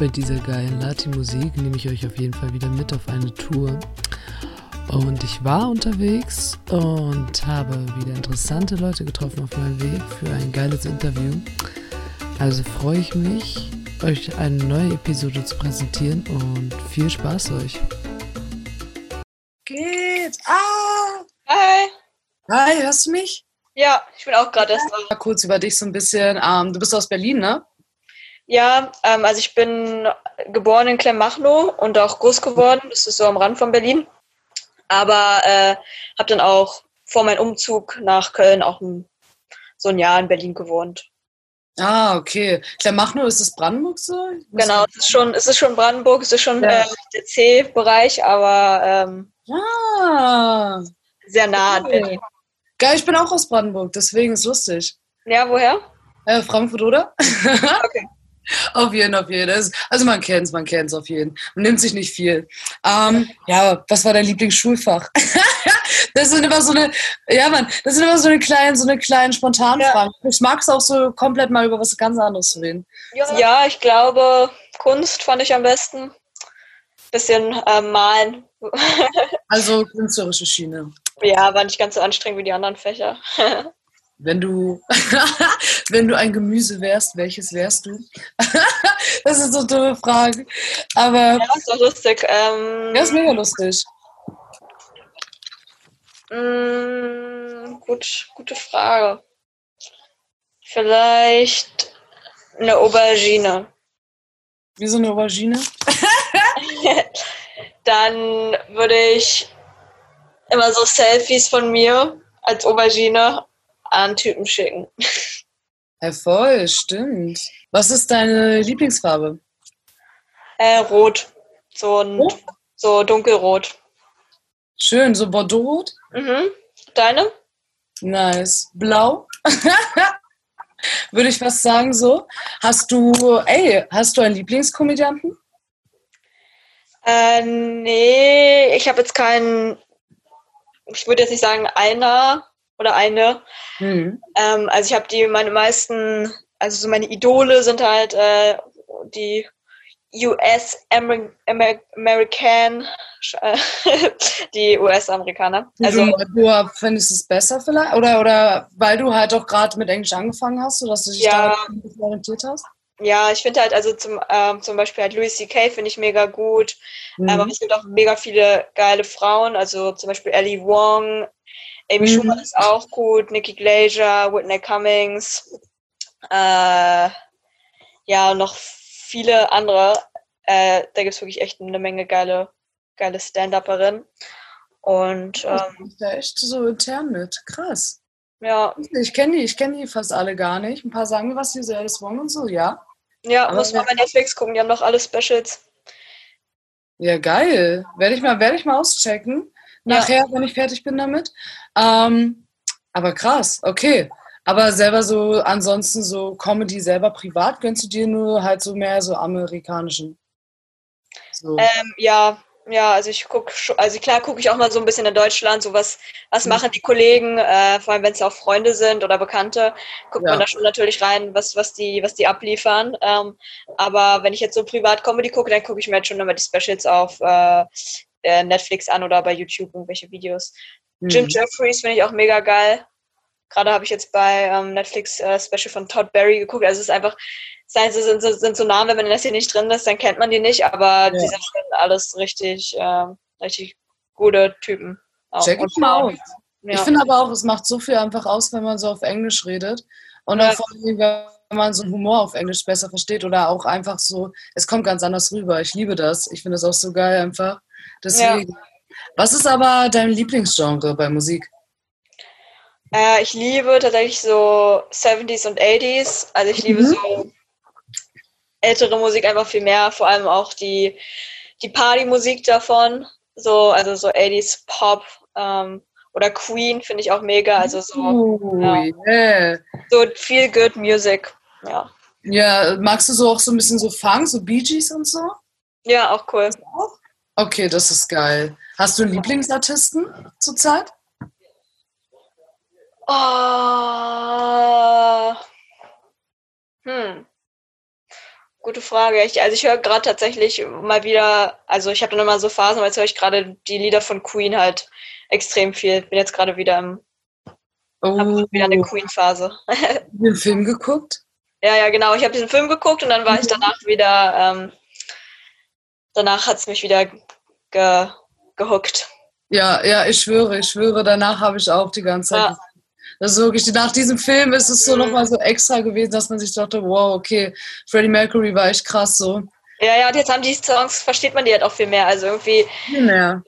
bei dieser geilen Lati-Musik nehme ich euch auf jeden Fall wieder mit auf eine Tour. Und ich war unterwegs und habe wieder interessante Leute getroffen auf meinem Weg für ein geiles Interview. Also freue ich mich, euch eine neue Episode zu präsentieren und viel Spaß euch. Geht. Hi. Hi, hörst du mich? Ja, ich bin auch gerade erst dran. Mal kurz über dich so ein bisschen. Du bist aus Berlin, ne? Ja, also ich bin geboren in Kleinmachnow und auch groß geworden. Das ist so am Rand von Berlin. Aber habe dann auch vor meinem Umzug nach Köln auch so ein Jahr in Berlin gewohnt. Okay. Kleinmachnow, ist es Brandenburg so? Genau, es ist schon Brandenburg, es ist schon der C-Bereich, aber sehr nah an Berlin. Geil, ich bin auch aus Brandenburg, deswegen ist lustig. Ja, woher? Frankfurt, oder? Okay. Auf jeden. Also man kennt's auf jeden. Man nimmt sich nicht viel. Was war dein Lieblingsschulfach? Das sind immer so eine kleinen Spontanfragen. Ja. Ich mag es auch so komplett mal über was ganz anderes zu reden. Ja, ich glaube, Kunst fand ich am besten. Bisschen malen. Also künstlerische Schiene. Ja, war nicht ganz so anstrengend wie die anderen Fächer. Wenn du ein Gemüse wärst, welches wärst du? Das ist so eine dumme Frage. Aber ja, ist doch lustig. Ja, ist mega lustig. Gute Frage. Vielleicht eine Aubergine. Wie so eine Aubergine? Dann würde ich immer so Selfies von mir als Aubergine an Typen schicken. Ja, voll, stimmt. Was ist deine Lieblingsfarbe? Rot. So dunkelrot. Schön, so Bordeaux-rot? Mhm. Deine? Nice. Blau? Würde ich fast sagen so. Hast du einen Lieblingskomödianten? Nee, ich habe jetzt ich würde jetzt nicht sagen einer oder eine. Also ich habe meine Idole sind halt die die US-Amerikaner. Also Du findest es besser vielleicht? Oder weil du halt auch gerade mit Englisch angefangen hast, sodass du dich da ein bisschen orientiert hast? Ja, ich finde halt, also zum Beispiel halt Louis C.K. finde ich mega gut. Aber es gibt auch mega viele geile Frauen, also zum Beispiel Ellie Wong, Amy Schumer ist auch gut, Nikki Glaser, Whitney Cummings, noch viele andere. Da gibt es wirklich echt eine Menge geile Stand-Upperinnen. Und ist da echt so intern mit. Krass. Ja. Ich kenne die fast alle gar nicht. Ein paar sagen mir was, diese Alice Wong und so, ja. Ja, aber muss man bei Netflix gucken, die haben noch alle Specials. Ja, geil. Werde ich mal auschecken. Nachher, wenn ich fertig bin damit. Aber krass, okay. Aber selber so, ansonsten so Comedy selber privat, gönnst du dir nur halt so mehr so amerikanischen? So. Also klar gucke ich auch mal so ein bisschen in Deutschland, so was machen die Kollegen, vor allem wenn es auch Freunde sind oder Bekannte, guckt man da schon natürlich rein, was die abliefern. Aber wenn ich jetzt so privat Comedy gucke, dann gucke ich mir jetzt schon immer die Specials auf Netflix an oder bei YouTube irgendwelche Videos. Jim Jeffries finde ich auch mega geil. Gerade habe ich jetzt bei Netflix Special von Todd Barry geguckt. Also es ist einfach, sind so Namen, wenn man das hier nicht drin ist, dann kennt man die nicht, aber die sind schon alles richtig gute Typen. Check ich mal aus. Ja. Ich finde aber auch, es macht so viel einfach aus, wenn man so auf Englisch redet. Und auch vor allem, wenn man so einen Humor auf Englisch besser versteht oder auch einfach so, es kommt ganz anders rüber. Ich liebe das. Ich finde das auch so geil einfach. Deswegen. Ja. Was ist aber dein Lieblingsgenre bei Musik? Ich liebe tatsächlich so 70s und 80s. Also ich liebe so ältere Musik einfach viel mehr, vor allem auch die Partymusik davon. Also so 80s Pop oder Queen finde ich auch mega. Also so feel good Music. Ja. Ja, magst du so auch so ein bisschen so Funk, so Bee Gees und so? Ja, auch cool. Okay, das ist geil. Hast du einen Lieblingsartisten zurzeit? gute Frage. Ich höre gerade tatsächlich mal wieder, also ich habe dann immer so Phasen, aber jetzt höre ich gerade die Lieder von Queen halt extrem viel. Bin jetzt gerade wieder wieder eine Queen-Phase. Hast du den Film geguckt? Ja, genau. Ich habe diesen Film geguckt und dann war ich danach wieder, danach hat es mich wieder gehuckt. Ja, ich schwöre, danach habe ich auch die ganze Zeit. Das ist wirklich, nach diesem Film ist es so nochmal so extra gewesen, dass man sich dachte, wow, okay, Freddie Mercury war echt krass so. Ja, und jetzt haben die Songs, versteht man die halt auch viel mehr. Also irgendwie. Viel mehr.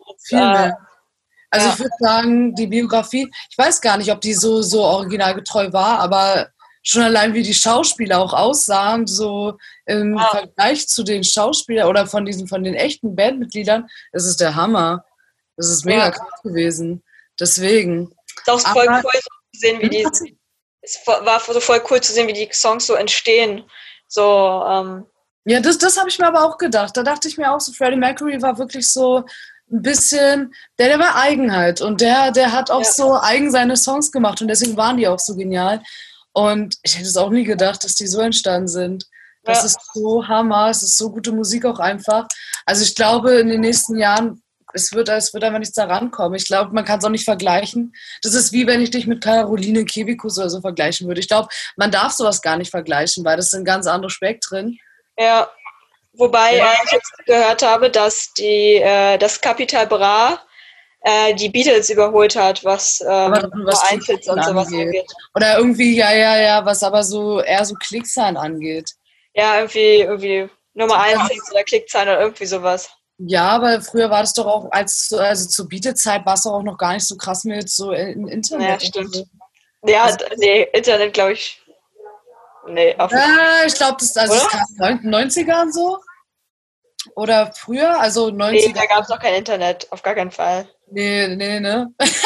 Also ich würde sagen, die Biografie, ich weiß gar nicht, ob die so originalgetreu war, aber schon allein wie die Schauspieler auch aussahen, so im Vergleich zu den Schauspielern oder von den echten Bandmitgliedern, das ist der Hammer. Das ist mega krass gewesen. Deswegen. Ist auch voll cool zu sehen, wie die. Es war so voll cool zu sehen, wie die Songs so entstehen. So. Ja, das habe ich mir aber auch gedacht. Da dachte ich mir auch so, Freddie Mercury war wirklich so ein bisschen, der war Eigenheit und der hat auch so eigen seine Songs gemacht und deswegen waren die auch so genial. Und ich hätte es auch nie gedacht, dass die so entstanden sind. Das ist so Hammer, es ist so gute Musik auch einfach. Also ich glaube, in den nächsten Jahren, es wird einfach nichts da rankommen. Ich glaube, man kann es auch nicht vergleichen. Das ist wie wenn ich dich mit Caroline Kebekus oder so vergleichen würde. Ich glaube, man darf sowas gar nicht vergleichen, weil das sind ganz andere Spektren. Ja, wobei ich jetzt gehört habe, dass das Capital Bra die Beatles überholt hat, was Einfilz und sowas angeht. Oder irgendwie, was aber so eher so Klickzahlen angeht. Ja, irgendwie Nummer 1 oder Klickzahlen oder irgendwie sowas. Ja, aber früher war das doch auch, also zur Beatle-Zeit war es doch auch noch gar nicht so krass mit so im Internet. Ja, stimmt. So. Ja, nee, Internet glaube ich. Nee, auf ich glaube, das kam in den 90ern so. Oder früher, also 90er. Nee, da gab es noch kein Internet, auf gar keinen Fall. Nee, ne? Ich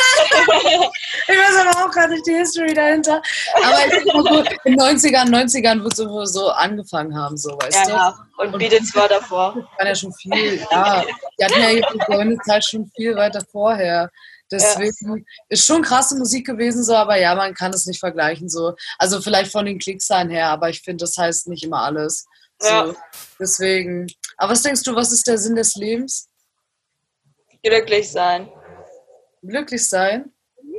weiß aber auch gar nicht die History dahinter. Aber ich denke mal, in den 90ern wird es so angefangen haben, so, weißt du? Ja, und Beatles war davor. Das war ja schon viel, Die hatten ja ihre goldene Zeit schon viel weiter vorher. Deswegen ist schon krasse Musik gewesen, so, aber ja, man kann es nicht vergleichen, so. Also vielleicht von den Klickzahlen her, aber ich finde, das heißt nicht immer alles. So. Ja. Deswegen. Aber was denkst du, was ist der Sinn des Lebens? Glücklich sein. Glücklich sein?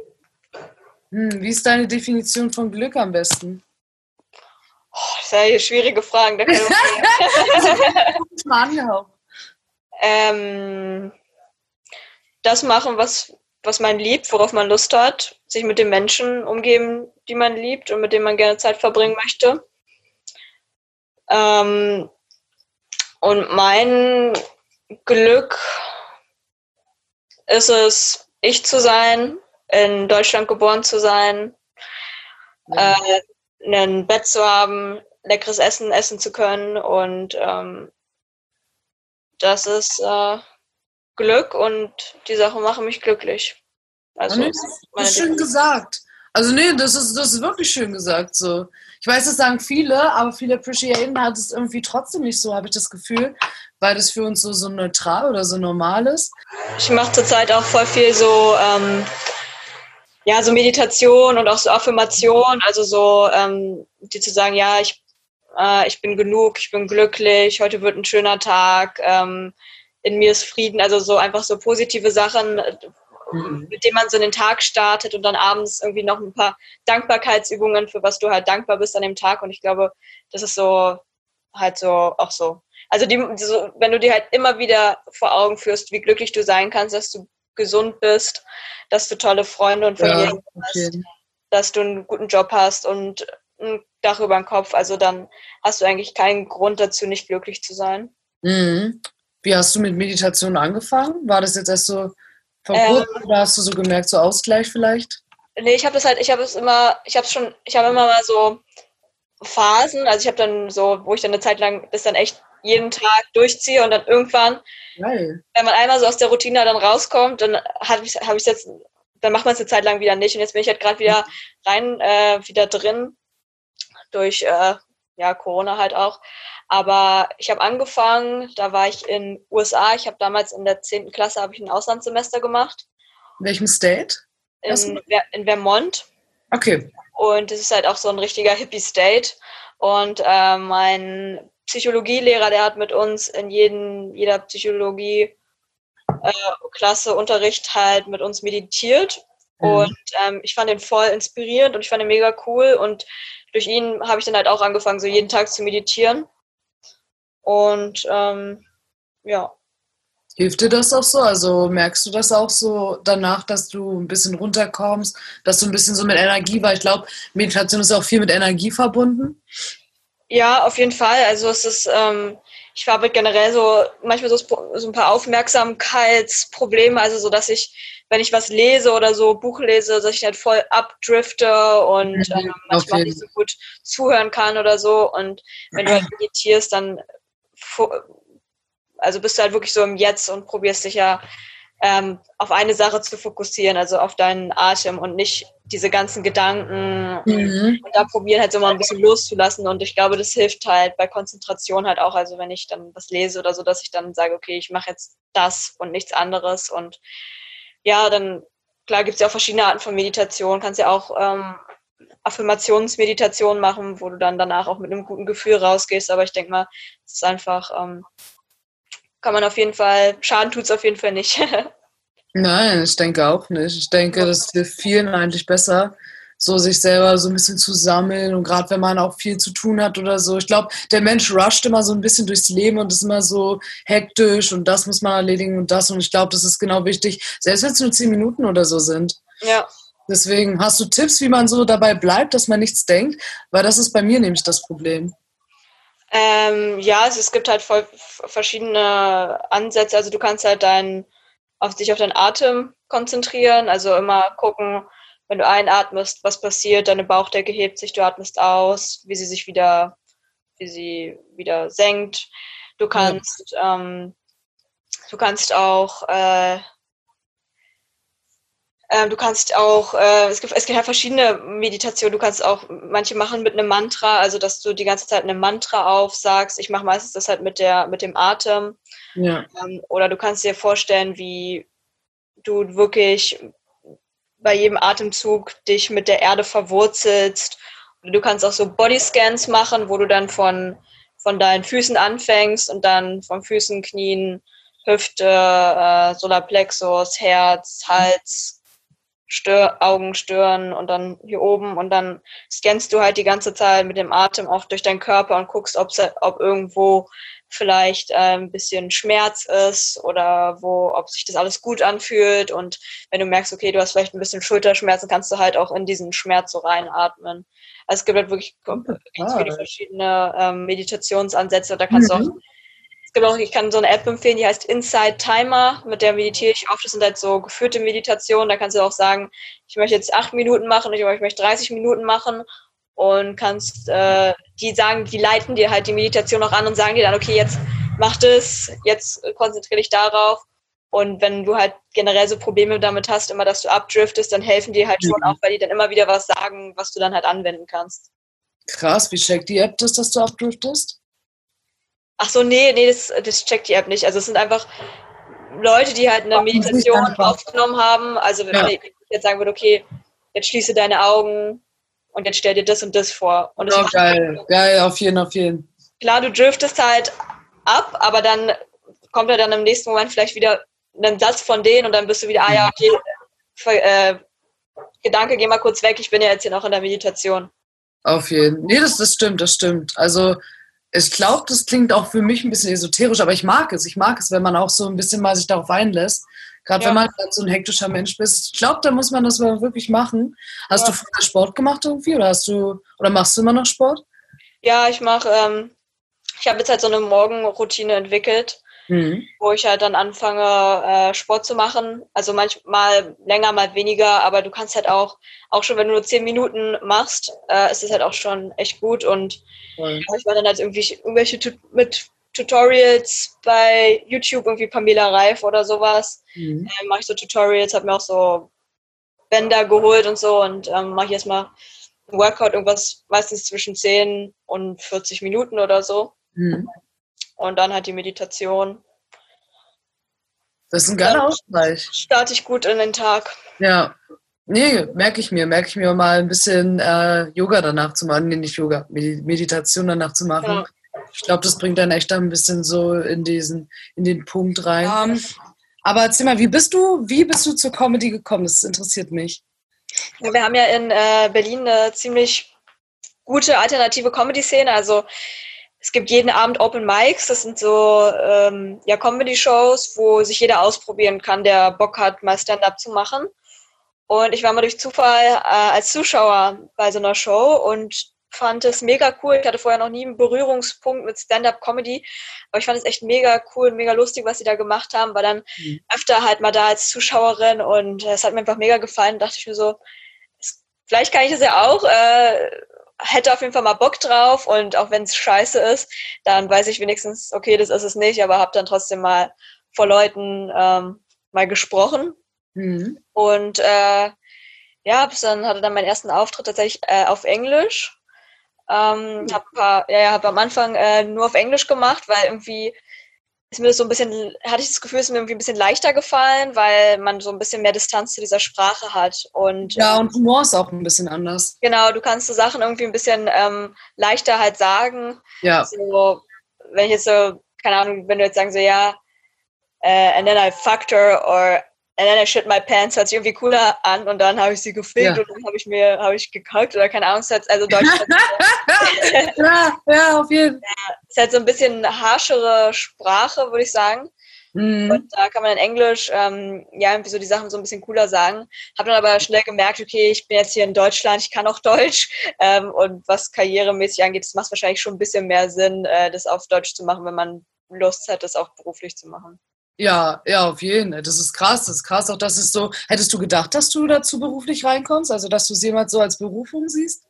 Wie ist deine Definition von Glück am besten? Das ist ja hier schwierige Fragen. Da kann ich mal angehaucht. Das machen, was man liebt, worauf man Lust hat, sich mit den Menschen umgeben, die man liebt und mit denen man gerne Zeit verbringen möchte. Und mein Glück ist es, ich zu sein, in Deutschland geboren zu sein, ein Bett zu haben, leckeres Essen essen zu können und das ist Glück und die Sachen machen mich glücklich. Also, das ist schön gesagt. Also nee, das ist wirklich schön gesagt so. Ich weiß, das sagen viele, aber viele appreciaten hat es irgendwie trotzdem nicht so, habe ich das Gefühl, weil das für uns so neutral oder so normal ist. Ich mache zurzeit auch voll viel so, so Meditation und auch so Affirmation, also so, die zu sagen, ja, ich bin genug, ich bin glücklich, heute wird ein schöner Tag, in mir ist Frieden, also so einfach so positive Sachen, mit denen man so in den Tag startet und dann abends irgendwie noch ein paar Dankbarkeitsübungen, für was du halt dankbar bist an dem Tag. Und ich glaube, das ist so halt so auch so. Also wenn du dir halt immer wieder vor Augen führst, wie glücklich du sein kannst, dass du gesund bist, dass du tolle Freunde und Familie hast, dass du einen guten Job hast und ein Dach über den Kopf, also dann hast du eigentlich keinen Grund dazu, nicht glücklich zu sein. Mhm. Wie hast du mit Meditation angefangen? War das jetzt erst so vor kurzem oder hast du so gemerkt, so Ausgleich vielleicht? Nee, ich habe immer mal so Phasen, also ich habe dann so, wo ich dann eine Zeit lang das dann echt jeden Tag durchziehe und dann irgendwann, wenn man einmal so aus der Routine dann rauskommt, dann dann macht man es eine Zeit lang wieder nicht und jetzt bin ich halt gerade wieder wieder drin, durch Corona halt auch. Aber ich habe angefangen, da war ich in USA, ich habe damals in der 10. Klasse ein Auslandssemester gemacht. In welchem State? In Vermont. Okay. Und das ist halt auch so ein richtiger Hippie-State. Und mein Psychologielehrer, der hat mit uns in jeder Psychologie-Klasse Unterricht halt mit uns meditiert. Und ich fand ihn voll inspirierend und ich fand ihn mega cool. Und durch ihn habe ich dann halt auch angefangen, so jeden Tag zu meditieren. Und ja. Hilft dir das auch so? Also merkst du das auch so danach, dass du ein bisschen runterkommst, dass du ein bisschen so mit Energie, weil ich glaube, Meditation ist auch viel mit Energie verbunden? Ja, auf jeden Fall. Also es ist, ich habe generell so manchmal so ein paar Aufmerksamkeitsprobleme, also so, dass ich, wenn ich was lese oder so Buch lese, dass ich halt voll abdrifte und manchmal nicht so gut zuhören kann oder so. Und wenn du halt meditierst, dann also bist du halt wirklich so im Jetzt und probierst dich ja auf eine Sache zu fokussieren, also auf deinen Atem und nicht diese ganzen Gedanken und da probieren halt so mal ein bisschen loszulassen und ich glaube, das hilft halt bei Konzentration halt auch, also wenn ich dann was lese oder so, dass ich dann sage, okay, ich mache jetzt das und nichts anderes und ja, dann klar gibt es ja auch verschiedene Arten von Meditation, kannst ja auch Affirmationsmeditation machen, wo du dann danach auch mit einem guten Gefühl rausgehst, aber ich denke mal, es ist einfach kann man auf jeden Fall, Schaden tut es auf jeden Fall nicht. Nein, ich denke auch nicht. Ich denke, das hilft vielen eigentlich besser, so sich selber so ein bisschen zu sammeln und gerade wenn man auch viel zu tun hat oder so. Ich glaube, der Mensch rusht immer so ein bisschen durchs Leben und ist immer so hektisch und das muss man erledigen und das und ich glaube, das ist genau wichtig, selbst wenn es nur 10 Minuten oder so sind. Ja. Deswegen, hast du Tipps, wie man so dabei bleibt, dass man nichts denkt? Weil das ist bei mir nämlich das Problem. Ja, also es gibt halt voll verschiedene Ansätze. Also du kannst halt dich auf deinen Atem konzentrieren. Also immer gucken, wenn du einatmest, was passiert. Deine Bauchdecke hebt sich, du atmest aus, wie sie wieder senkt. Du kannst auch es gibt ja verschiedene Meditationen, du kannst auch, manche machen mit einem Mantra, also dass du die ganze Zeit ein Mantra aufsagst. Ich mache meistens das halt mit dem Atem. Ja. Oder du kannst dir vorstellen, wie du wirklich bei jedem Atemzug dich mit der Erde verwurzelst. Oder du kannst auch so Bodyscans machen, wo du dann von deinen Füßen anfängst und dann von Füßen, Knien, Hüfte, Solarplexus, Herz, Hals, Augen, Stirn und dann hier oben und dann scannst du halt die ganze Zeit mit dem Atem auch durch deinen Körper und guckst, ob irgendwo vielleicht ein bisschen Schmerz ist oder ob sich das alles gut anfühlt und wenn du merkst, okay, du hast vielleicht ein bisschen Schulterschmerzen, kannst du halt auch in diesen Schmerz so reinatmen. Also es gibt halt wirklich ganz viele verschiedene Meditationsansätze, da kannst du auch ich kann so eine App empfehlen, die heißt Inside Timer, mit der meditiere ich oft. Das sind halt so geführte Meditationen. Da kannst du auch sagen, ich möchte jetzt 8 Minuten machen, ich möchte 30 Minuten machen und kannst, die leiten dir halt die Meditation auch an und sagen dir dann, okay, jetzt mach das, jetzt konzentriere dich darauf. Und wenn du halt generell so Probleme damit hast, immer, dass du abdriftest, dann helfen die halt schon auch, weil die dann immer wieder was sagen, was du dann halt anwenden kannst. Krass, wie checkt die App das, dass du abdriftest? Ach so, nee, das checkt die App nicht. Also es sind einfach Leute, die halt eine Meditation aufgenommen haben. Also wenn ich jetzt sagen würde, okay, jetzt schließe deine Augen und jetzt stell dir das und das vor. Und das geil, auf jeden. Klar, du driftest halt ab, aber dann kommt dann im nächsten Moment vielleicht wieder ein Satz von denen und dann bist du wieder, okay, Gedanke, geh mal kurz weg, ich bin ja jetzt hier noch in der Meditation. Auf jeden. Nee, das stimmt. Also ich glaube, das klingt auch für mich ein bisschen esoterisch, aber ich mag es. Ich mag es, wenn man auch so ein bisschen mal sich darauf einlässt. Gerade wenn man so ein hektischer Mensch ist. Ich glaube, da muss man das mal wirklich machen. Hast du früher Sport gemacht irgendwie oder machst du immer noch Sport? Ja, ich habe jetzt halt so eine Morgenroutine entwickelt, wo ich halt dann anfange, Sport zu machen. Also manchmal länger, mal weniger, aber du kannst halt auch schon, wenn du nur 10 Minuten machst, ist es halt auch schon echt gut. Und ich war dann halt irgendwelche mit Tutorials bei YouTube, irgendwie Pamela Reif oder sowas. Mache ich so Tutorials, habe mir auch so Bänder geholt und so und mache ich erstmal ein Workout, irgendwas meistens zwischen 10 und 40 Minuten oder so. Und dann halt die Meditation. Das ist ein geiler Ausgleich. Starte ich gut in den Tag. Ja. Nee, merke ich mir mal ein bisschen Yoga danach zu machen. Nee, nicht Yoga, Meditation danach zu machen. Ich glaube, das bringt dann echt ein bisschen so in den Punkt rein. Aber erzähl mal, wie bist du zur Comedy gekommen? Das interessiert mich. Ja, wir haben ja in Berlin eine ziemlich gute alternative Comedy-Szene. Also es gibt jeden Abend Open Mics. Das sind so Comedy-Shows, wo sich jeder ausprobieren kann, der Bock hat, mal Stand-up zu machen. Und ich war mal durch Zufall als Zuschauer bei so einer Show und fand es mega cool. Ich hatte vorher noch nie einen Berührungspunkt mit Stand-up-Comedy, aber ich fand es echt mega cool, mega lustig, was sie da gemacht haben. War dann öfter halt mal da als Zuschauerin und es hat mir einfach mega gefallen. Da dachte ich mir so, vielleicht kann ich das ja auch. Hätte auf jeden Fall mal Bock drauf und auch wenn es scheiße ist, dann weiß ich wenigstens, okay, das ist es nicht, aber habe dann trotzdem mal vor Leuten mal gesprochen. Und hatte dann meinen ersten Auftritt tatsächlich auf Englisch. Hab am Anfang nur auf Englisch gemacht, weil irgendwie ist mir das so ein bisschen, hatte ich das Gefühl, es ist mir irgendwie ein bisschen leichter gefallen, weil man so ein bisschen mehr Distanz zu dieser Sprache hat. Und und Humor ist auch ein bisschen anders. Genau, du kannst so Sachen irgendwie ein bisschen leichter halt sagen. Ja. So, wenn ich jetzt so, keine Ahnung, wenn du jetzt sagen so, and then I fucked her or and then I shit my pants, hört sich irgendwie cooler an und dann habe ich sie gefickt und dann habe ich gekackt oder keine Ahnung, also Deutsch. ja, auf jeden Fall. Es ist halt so ein bisschen harschere Sprache, würde ich sagen. Und da kann man in Englisch irgendwie so die Sachen so ein bisschen cooler sagen. Habe dann aber schnell gemerkt, okay, ich bin jetzt hier in Deutschland, ich kann auch Deutsch. Und was karrieremäßig angeht, das macht wahrscheinlich schon ein bisschen mehr Sinn, das auf Deutsch zu machen, wenn man Lust hat, das auch beruflich zu machen. Ja, auf jeden Fall. Das ist krass auch, dass es so, hättest du gedacht, dass du dazu beruflich reinkommst? Also, dass du es jemals so als Berufung siehst?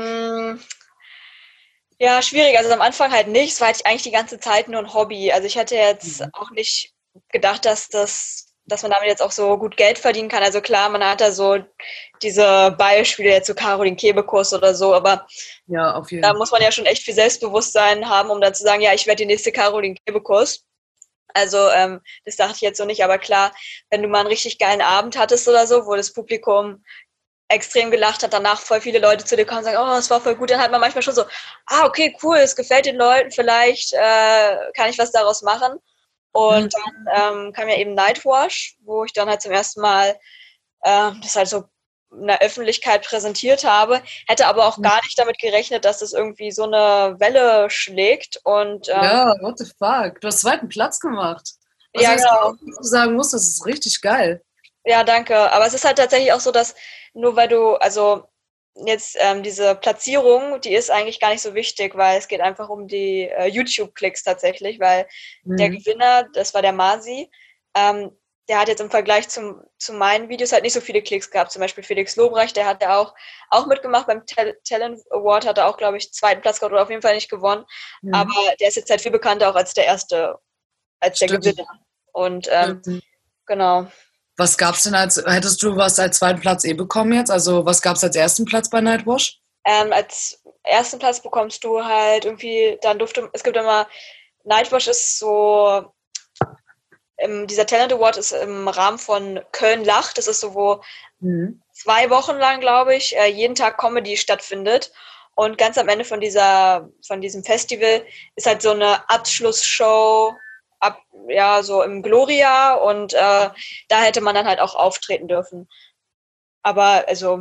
Ja, schwierig. Also am Anfang halt nicht. Es war halt eigentlich die ganze Zeit nur ein Hobby. Also ich hätte jetzt auch nicht gedacht, dass man damit jetzt auch so gut Geld verdienen kann. Also klar, man hat da so diese Beispiele jetzt so Caroline Kebekus oder so, aber ja, auf jeden da muss man ja schon echt viel Selbstbewusstsein haben, um dann zu sagen, ja, ich werde die nächste Caroline Kebekus. Also das dachte ich jetzt so nicht, aber klar, wenn du mal einen richtig geilen Abend hattest oder so, wo das Publikum extrem gelacht hat, danach voll viele Leute zu dir kommen und sagen, oh, es war voll gut, dann hat man manchmal schon so, okay, cool, es gefällt den Leuten, vielleicht kann ich was daraus machen. Und dann kam ja eben Nightwash, wo ich dann halt zum ersten Mal das halt so in der Öffentlichkeit präsentiert habe, hätte aber auch gar nicht damit gerechnet, dass das irgendwie so eine Welle schlägt. Und what the fuck? Du hast zweiten Platz gemacht. Ja, genau. Was du sagen musst, das ist richtig geil. Ja, danke. Aber es ist halt tatsächlich auch so, dass nur weil du, also jetzt diese Platzierung, die ist eigentlich gar nicht so wichtig, weil es geht einfach um die YouTube-Klicks tatsächlich, weil der Gewinner, das war der Masi, der hat jetzt im Vergleich zu meinen Videos halt nicht so viele Klicks gehabt. Zum Beispiel Felix Lobrecht, der hat ja auch mitgemacht beim Talent Award, hat er auch, glaube ich, zweiten Platz gehabt oder auf jeden Fall nicht gewonnen. Aber der ist jetzt halt viel bekannter auch als der Gewinner. Und genau. Was gab's denn hättest du was als zweiten Platz bekommen jetzt? Also was gab's als ersten Platz bei Nightwash? Als ersten Platz bekommst du halt irgendwie, es gibt immer, Nightwash ist so, dieser Talent Award ist im Rahmen von Köln lacht. Das ist so, wo 2 Wochen lang, glaube ich, jeden Tag Comedy stattfindet. Und ganz am Ende von diesem Festival ist halt so eine Abschlussshow, so im Gloria. Und da hätte man dann halt auch auftreten dürfen. Aber also...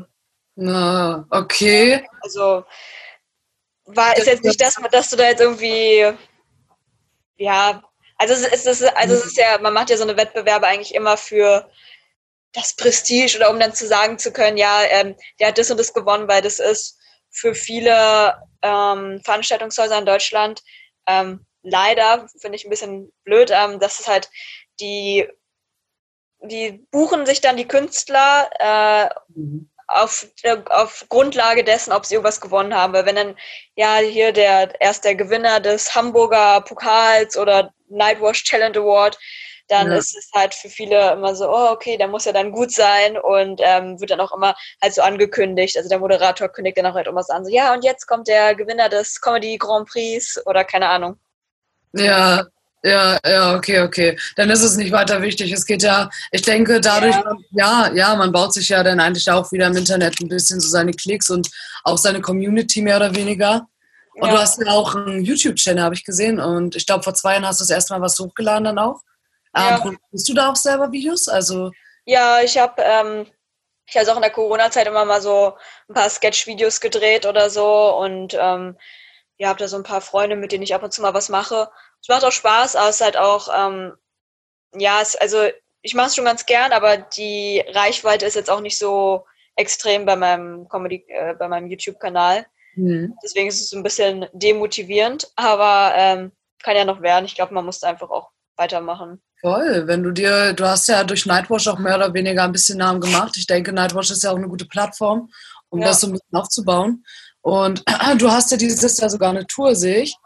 okay. Also ist jetzt nicht das, dass du da jetzt irgendwie... Ja... Also es ist ja, man macht ja so eine Wettbewerbe eigentlich immer für das Prestige oder um dann zu sagen zu können, ja, der hat das und das gewonnen, weil das ist für viele Veranstaltungshäuser in Deutschland leider, finde ich ein bisschen blöd, dass es halt die buchen sich dann die Künstler auf Grundlage dessen, ob sie irgendwas gewonnen haben. Weil wenn dann, hier der Gewinner des Hamburger Pokals oder Nightwash Talent Award, dann ist es halt für viele immer so, okay, der muss ja dann gut sein und wird dann auch immer halt so angekündigt. Also der Moderator kündigt dann auch halt immer so an, so, und jetzt kommt der Gewinner des Comedy Grand Prix oder keine Ahnung. Ja, okay. Dann ist es nicht weiter wichtig. Es geht ja, ich denke, dadurch, man baut sich ja dann eigentlich auch wieder im Internet ein bisschen so seine Klicks und auch seine Community mehr oder weniger. Und du hast ja auch einen YouTube-Channel, habe ich gesehen. Und ich glaube, vor 2 Jahren hast du das erste Mal was hochgeladen dann auch. Produzierst du da auch selber Videos? Also ja, ich habe auch in der Corona-Zeit immer mal so ein paar Sketch-Videos gedreht oder so und habe da so ein paar Freunde, mit denen ich ab und zu mal was mache. Es macht auch Spaß, aber es ist halt auch, also ich mache es schon ganz gern, aber die Reichweite ist jetzt auch nicht so extrem bei meinem bei meinem YouTube-Kanal. Deswegen ist es ein bisschen demotivierend, aber kann ja noch werden. Ich glaube, man muss einfach auch weitermachen. Voll, du hast ja durch Nightwash auch mehr oder weniger ein bisschen Namen gemacht. Ich denke, Nightwash ist ja auch eine gute Plattform, um das so ein bisschen aufzubauen. Und du hast ja dieses Jahr sogar eine Tour, sehe ich.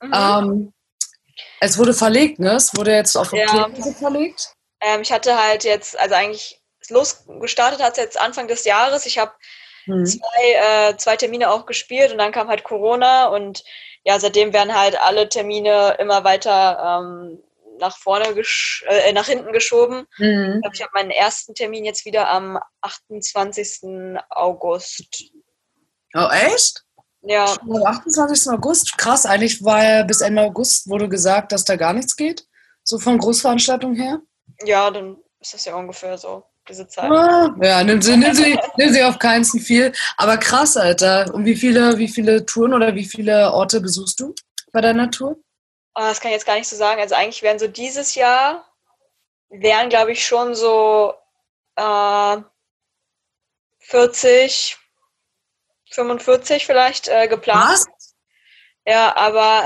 Es wurde verlegt, ne? Es wurde jetzt auf Oktober verlegt. Ich hatte halt jetzt, also eigentlich losgestartet hat es jetzt Anfang des Jahres. Ich habe zwei Termine auch gespielt und dann kam halt Corona und ja, seitdem werden halt alle Termine immer weiter nach hinten geschoben. Ich habe meinen ersten Termin jetzt wieder am 28. August. Oh, echt? Ja. Am 28. August? Krass, eigentlich war ja bis Ende August wurde gesagt, dass da gar nichts geht. So von Großveranstaltungen her. Ja, dann ist das ja ungefähr so, diese Zeit. Ja, nimm sie auf keinen viel. Aber krass, Alter. Und wie viele Touren oder wie viele Orte besuchst du bei deiner Tour? Das kann ich jetzt gar nicht so sagen. Also eigentlich wären so dieses Jahr, glaube ich, schon so 40, 45 vielleicht geplant. Was? Ja, aber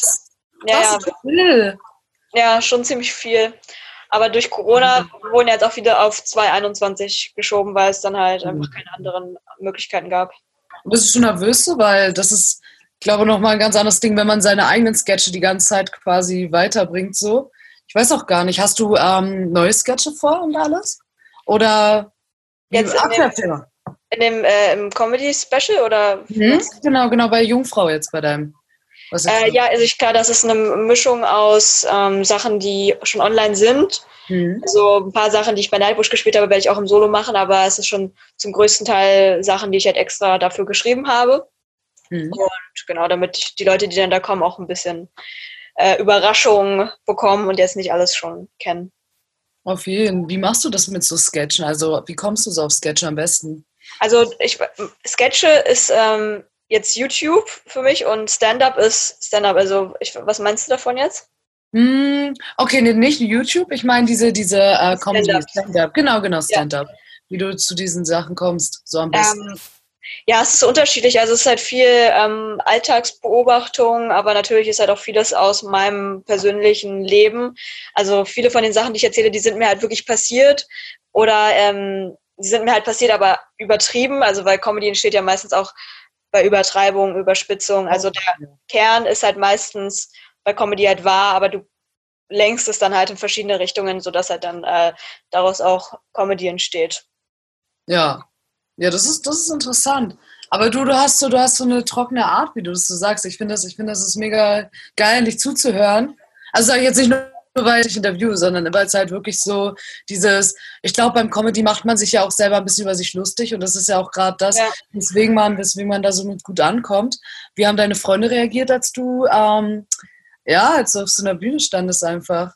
Was? Ja, schon ziemlich viel. Aber durch Corona wurden jetzt auch wieder auf 2021 geschoben, weil es dann halt einfach keine anderen Möglichkeiten gab. Bist du schon nervös, weil das ist, ich glaube, nochmal ein ganz anderes Ding, wenn man seine eigenen Sketche die ganze Zeit quasi weiterbringt, so. Ich weiß auch gar nicht, hast du neue Sketche vor und alles? Oder jetzt in dem im Comedy-Special oder? Genau, bei Jungfrau jetzt bei deinem. Ja, also klar, das ist eine Mischung aus Sachen, die schon online sind. Also ein paar Sachen, die ich bei Nightwash gespielt habe, werde ich auch im Solo machen, aber es ist schon zum größten Teil Sachen, die ich halt extra dafür geschrieben habe. Und genau, damit die Leute, die dann da kommen, auch ein bisschen Überraschung bekommen und jetzt nicht alles schon kennen. Auf jeden Fall. Wie machst du das mit so Sketchen? Also wie kommst du so auf Sketche am besten? Also Sketche ist jetzt YouTube für mich und Stand-up ist Stand-up. Also was meinst du davon jetzt? Okay, nicht YouTube. Ich meine diese Comedy, Stand-up. Genau, Stand-up. Ja. Wie du zu diesen Sachen kommst, so am besten. Ja, es ist unterschiedlich. Also es ist halt viel Alltagsbeobachtung, aber natürlich ist halt auch vieles aus meinem persönlichen Leben. Also viele von den Sachen, die ich erzähle, die sind mir halt wirklich passiert oder die sind mir halt passiert, aber übertrieben. Also weil Comedy entsteht ja meistens auch bei Übertreibung, Überspitzung. Also der Kern ist halt meistens bei Comedy halt wahr, aber du lenkst es dann halt in verschiedene Richtungen, sodass halt dann daraus auch Comedy entsteht. Ja, das ist interessant. Aber du hast so eine trockene Art, wie du das so sagst. Ich finde, das ist mega geil, dich zuzuhören. Also sage ich jetzt nicht nur, weil ich interviewe, sondern weil es halt wirklich so ich glaube, beim Comedy macht man sich ja auch selber ein bisschen über sich lustig und das ist ja auch gerade das, weswegen man da so mit gut ankommt. Wie haben deine Freunde reagiert, als du als du auf so einer Bühne standest einfach?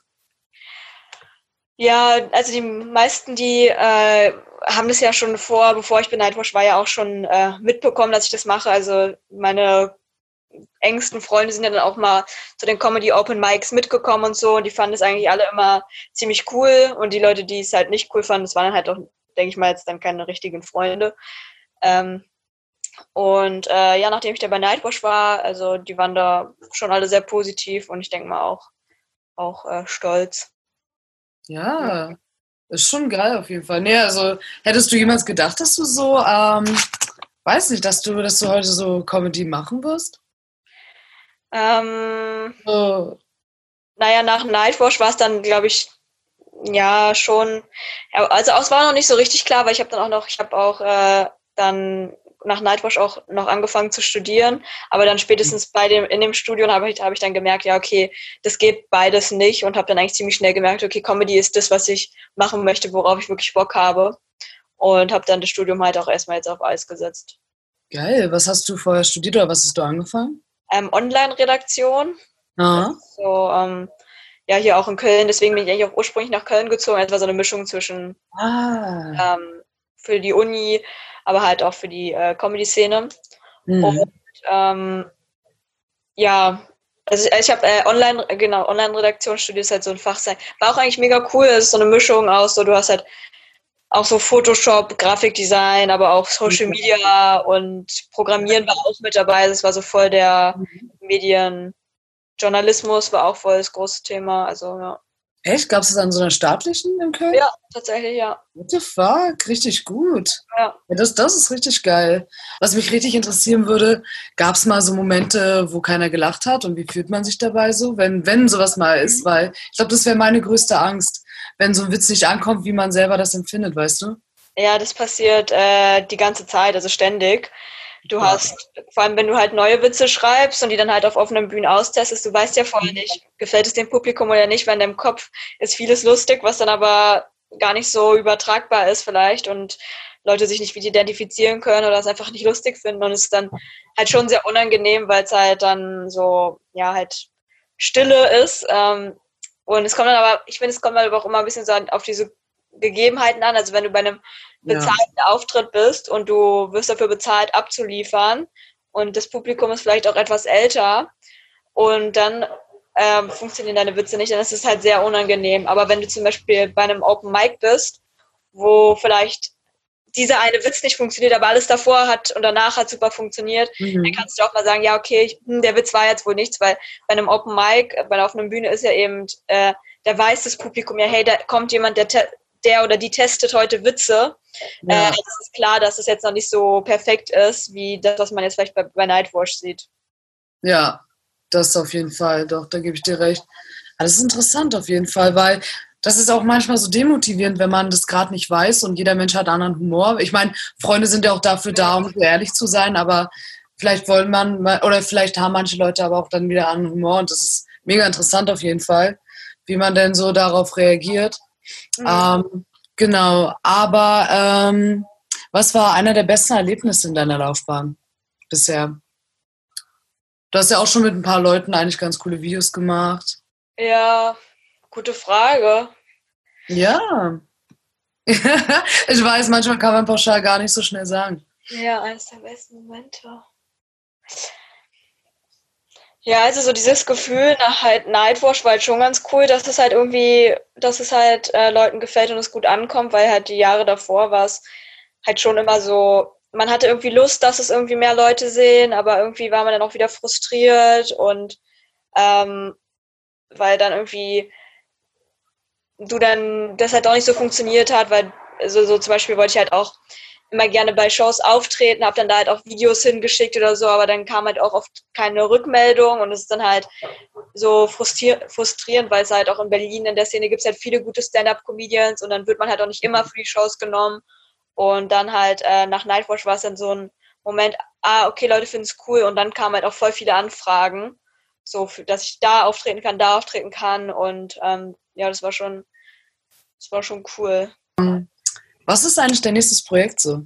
Ja, also die meisten, die haben das ja schon bevor ich bei Nightwash war, ja auch schon mitbekommen, dass ich das mache. Also meine engsten Freunde sind ja dann auch mal zu den Comedy Open Mics mitgekommen und so. Und die fanden es eigentlich alle immer ziemlich cool. Und die Leute, die es halt nicht cool fanden, das waren halt auch, denke ich mal, jetzt dann keine richtigen Freunde. Nachdem ich da bei Nightwash war, also die waren da schon alle sehr positiv und ich denke mal auch stolz. Ja, ist schon geil auf jeden Fall. Nee, also hättest du jemals gedacht, dass du so, weiß nicht, dass du heute so Comedy machen wirst? Naja, nach Nightwash war es dann, glaube ich, ja schon, also es war noch nicht so richtig klar, weil ich habe auch dann nach Nightwash auch noch angefangen zu studieren, aber dann spätestens in dem Studium habe ich dann gemerkt, ja okay, das geht beides nicht und habe dann eigentlich ziemlich schnell gemerkt, okay, Comedy ist das, was ich machen möchte, worauf ich wirklich Bock habe und habe dann das Studium halt auch erstmal jetzt auf Eis gesetzt. Geil, was hast du vorher studiert oder was hast du angefangen? Online-Redaktion. So, ja, hier auch in Köln. Deswegen bin ich eigentlich auch ursprünglich nach Köln gezogen. Es war so eine Mischung zwischen für die Uni, aber halt auch für die Comedy-Szene. Und ja, also ich habe Online-Redaktion studiert, ist halt so ein Fach sein. War auch eigentlich mega cool. Es ist so eine Mischung aus, so du hast halt auch so Photoshop, Grafikdesign, aber auch Social Media und Programmieren war auch mit dabei. Das war so voll der Medienjournalismus war auch voll das große Thema. Also ja. Echt? Gab es das an so einer staatlichen in Köln? Ja, tatsächlich, ja. What the fuck? Richtig gut. Ja. Das ist richtig geil. Was mich richtig interessieren würde, gab es mal so Momente, wo keiner gelacht hat und wie fühlt man sich dabei so, wenn sowas mal ist? Weil ich glaube, das wäre meine größte Angst, wenn so ein Witz nicht ankommt, wie man selber das empfindet, weißt du? Ja, das passiert die ganze Zeit, also ständig. Du hast, vor allem wenn du halt neue Witze schreibst und die dann halt auf offenen Bühnen austestest, du weißt ja vorher nicht, gefällt es dem Publikum oder nicht, weil in deinem Kopf ist vieles lustig, was dann aber gar nicht so übertragbar ist vielleicht und Leute sich nicht mit identifizieren können oder es einfach nicht lustig finden und es ist dann halt schon sehr unangenehm, weil es halt dann so, ja, halt Stille ist. Und es kommt dann aber, ich finde, es kommt halt auch immer ein bisschen so auf diese Gegebenheiten an. Also wenn du bei einem bezahlten Auftritt bist und du wirst dafür bezahlt, abzuliefern und das Publikum ist vielleicht auch etwas älter und dann funktionieren deine Witze nicht, dann ist es halt sehr unangenehm. Aber wenn du zum Beispiel bei einem Open Mic bist, wo vielleicht dieser eine Witz nicht funktioniert, aber alles davor hat und danach hat super funktioniert, dann kannst du auch mal sagen, ja, okay, der Witz war jetzt wohl nichts, weil bei einem Open Mic, bei einer offenen Bühne ist ja eben, da weiß das Publikum ja, hey, da kommt jemand, der oder die testet heute Witze. Ja. Es ist klar, dass es jetzt noch nicht so perfekt ist, wie das, was man jetzt vielleicht bei Nightwash sieht. Ja, das auf jeden Fall, doch, da gebe ich dir recht. Aber das ist interessant auf jeden Fall, weil das ist auch manchmal so demotivierend, wenn man das gerade nicht weiß und jeder Mensch hat anderen Humor. Ich meine, Freunde sind ja auch dafür da, um ehrlich zu sein, aber vielleicht vielleicht haben manche Leute aber auch dann wieder anderen Humor und das ist mega interessant auf jeden Fall, wie man denn so darauf reagiert. Genau, aber was war einer der besten Erlebnisse in deiner Laufbahn bisher? Du hast ja auch schon mit ein paar Leuten eigentlich ganz coole Videos gemacht. Ja, gute Frage. Ja. Ich weiß, manchmal kann man pauschal gar nicht so schnell sagen. Ja, eines der besten Momente. Ja, also so dieses Gefühl nach halt Nightwash war halt schon ganz cool, dass es halt Leuten gefällt und es gut ankommt, weil halt die Jahre davor war es halt schon immer so, man hatte irgendwie Lust, dass es irgendwie mehr Leute sehen, aber irgendwie war man dann auch wieder frustriert und weil dann irgendwie das halt auch nicht so funktioniert hat, weil so zum Beispiel wollte ich halt auch immer gerne bei Shows auftreten, habe dann da halt auch Videos hingeschickt oder so, aber dann kam halt auch oft keine Rückmeldung und es ist dann halt so frustrierend, weil es halt auch in Berlin in der Szene gibt es halt viele gute Stand-Up-Comedians und dann wird man halt auch nicht immer für die Shows genommen und dann halt nach Nightwash war es dann so ein Moment, okay, Leute finden es cool und dann kamen halt auch voll viele Anfragen, so dass ich da auftreten kann und ja, das war schon cool. Was ist eigentlich dein nächstes Projekt so?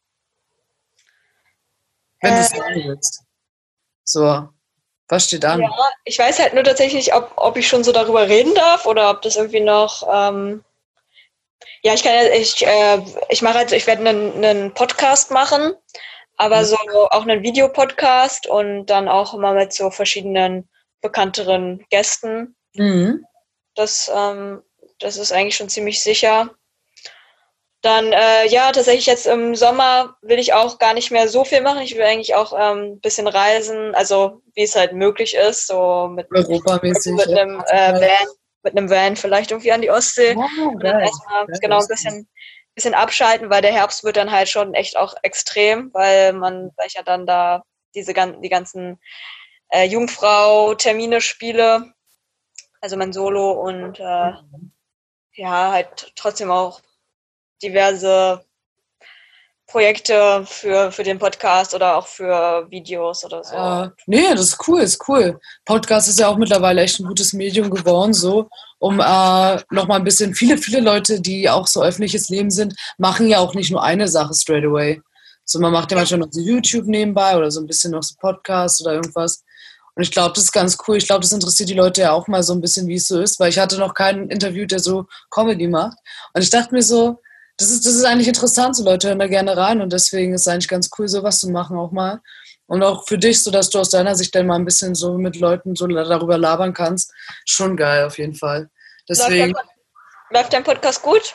Wenn du es sagen willst. So, was steht an? Ja, ich weiß halt nur tatsächlich nicht, ob ich schon so darüber reden darf oder ob das irgendwie noch. Ja, ich werde einen Podcast machen, aber so auch einen Videopodcast und dann auch immer mit so verschiedenen bekannteren Gästen. Das ist eigentlich schon ziemlich sicher. Dann, ja, tatsächlich jetzt im Sommer will ich auch gar nicht mehr so viel machen. Ich will eigentlich auch ein bisschen reisen, also wie es halt möglich ist, so mit europamäßig. Mit einem Van vielleicht irgendwie an die Ostsee. Und dann erstmal genau ein bisschen abschalten, weil der Herbst wird dann halt schon echt auch extrem, weil ich ja dann da die ganzen Jungfrau-Termine spiele, also mein Solo und ja, halt trotzdem auch diverse Projekte für den Podcast oder auch für Videos oder so. Nee, das ist cool. Podcast ist ja auch mittlerweile echt ein gutes Medium geworden, so, um nochmal ein bisschen, viele Leute, die auch so öffentliches Leben sind, machen ja auch nicht nur eine Sache straight away. So, man macht ja manchmal noch so YouTube nebenbei oder so ein bisschen noch so Podcast oder irgendwas. Und ich glaube, das ist ganz cool. Ich glaube, das interessiert die Leute ja auch mal so ein bisschen, wie es so ist, weil ich hatte noch keinen Interview, der so Comedy macht. Und ich dachte mir so, das ist eigentlich interessant, so Leute hören da gerne rein und deswegen ist es eigentlich ganz cool, sowas zu machen auch mal. Und auch für dich, so dass du aus deiner Sicht dann mal ein bisschen so mit Leuten so darüber labern kannst. Schon geil, auf jeden Fall. Deswegen. Läuft dein Podcast gut?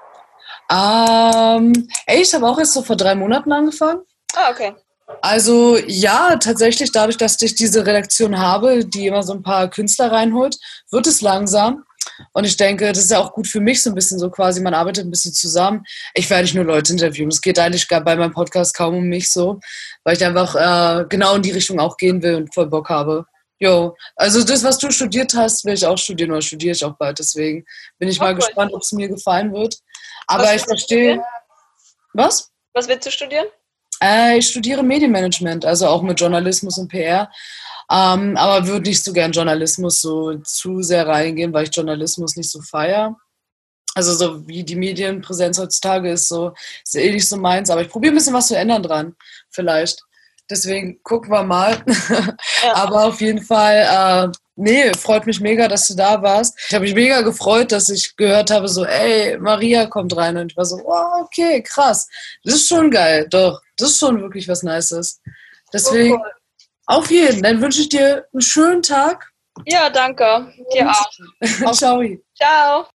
Ich habe auch erst so vor 3 Monaten angefangen. Ah, okay. Also ja, tatsächlich, dadurch, dass ich diese Redaktion habe, die immer so ein paar Künstler reinholt, wird es langsam. Und ich denke, das ist ja auch gut für mich so ein bisschen so quasi, man arbeitet ein bisschen zusammen. Ich werde nicht nur Leute interviewen. Es geht eigentlich bei meinem Podcast kaum um mich so, weil ich einfach genau in die Richtung auch gehen will und voll Bock habe. Jo, also das, was du studiert hast, will ich auch studieren oder studiere ich auch bald. Deswegen bin ich mal gespannt, ob es mir gefallen wird. Aber ich verstehe... Was? Was willst du studieren? Ich studiere Medienmanagement, also auch mit Journalismus und PR. Aber würde nicht so gern Journalismus so zu sehr reingehen, weil ich Journalismus nicht so feiere. Also so wie die Medienpräsenz heutzutage ist eh nicht so meins. Aber ich probiere ein bisschen was zu ändern dran, vielleicht. Deswegen gucken wir mal. Ja. Aber auf jeden Fall, freut mich mega, dass du da warst. Ich habe mich mega gefreut, dass ich gehört habe, so, ey, Maria kommt rein. Und ich war so, oh, okay, krass. Das ist schon geil, doch. Das ist schon wirklich was Nices. Deswegen, auf jeden, dann wünsche ich dir einen schönen Tag. Ja, danke. Dir auch. Ciao. Ciao.